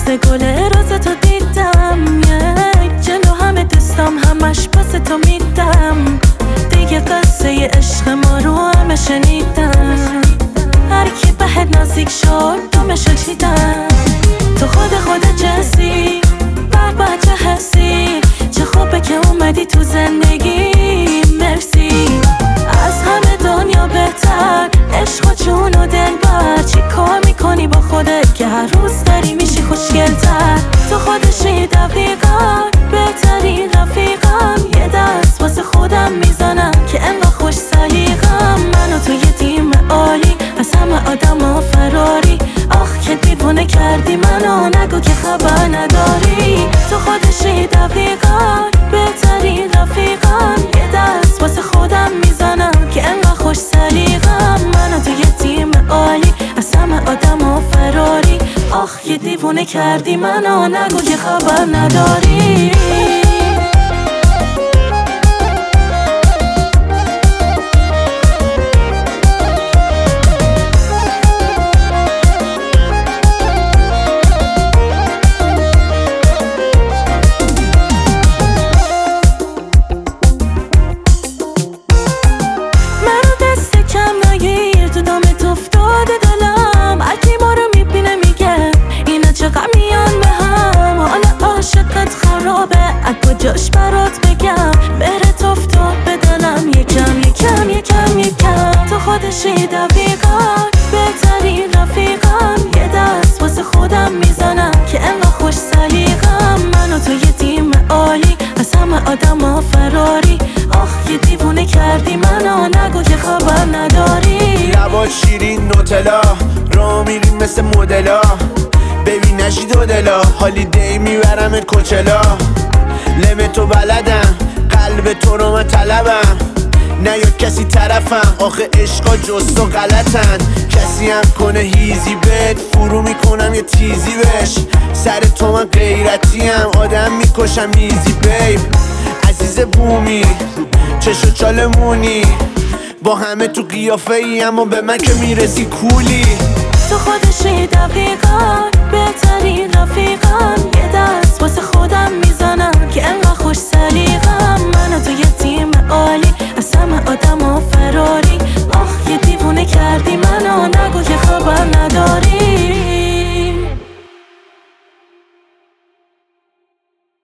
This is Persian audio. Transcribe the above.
مثل گل روز تو دیدم، جلو همه دوستام همش پاس تو میدم. دیگه قصه عشق ما رو همه شنیدم، هر کی بهت نزدیک شد دومشو چیدم. تو خودت جنسی بابا چه حسی، چه خوبه که اومدی تو زندگی، مرسی. از همه دنیا بهتر عشق و جون و دلبر، چی کار میکنی با خودت که هر روز داری میشی خوشگل‌تر. تو خودشی دقیقا بهترین رفیقم، یه دست واسه خودم میزنم که انقدر خوش سلیقم. من و تو یه تیم عالی، از همه آدم فراری. آخ که دیوونه کردی منو، نگو که خبر نداری. تو خودشی دقیقا بهترین رفیقم، یه دست واسه خودم میزنم که انقدر خوش سلیقم. من و تو یه تیم عالی، از همه آدم فراری. آخ که دیوونه کردی منو، نگو که خبر نداری. از کجاش برات بگم، برت افتاد به دلم یکم. تو خودشی دقیقا بهترین رفیقم، یه دست واسه خودم میزنم که انقدر خوش سلیقم. من و تو یه تیم عالی، از همه آدم فراری. آخ یه دیوونه کردی منو، نگو که خبر نداری. لبات شیرین نوتلا، را میریم مثل مدلا. ببین نشی دو دلا، هالیدی میبرمت کوچلا. لب تو بلدم، قلب تو رو من طلبم. نه یا کسی طرفم، آخه عشقا جز تو غلطن. کسی هم کنه هیزی بهت، فرو میکنم یه تیزی بش. سر تو من غیرتیم، آدم میکشم ایزی بیب. عزیز بومی چشو چالمونی، با همه تو قیافه ای اما به من که میرسی کولی. تو خودشی دقیق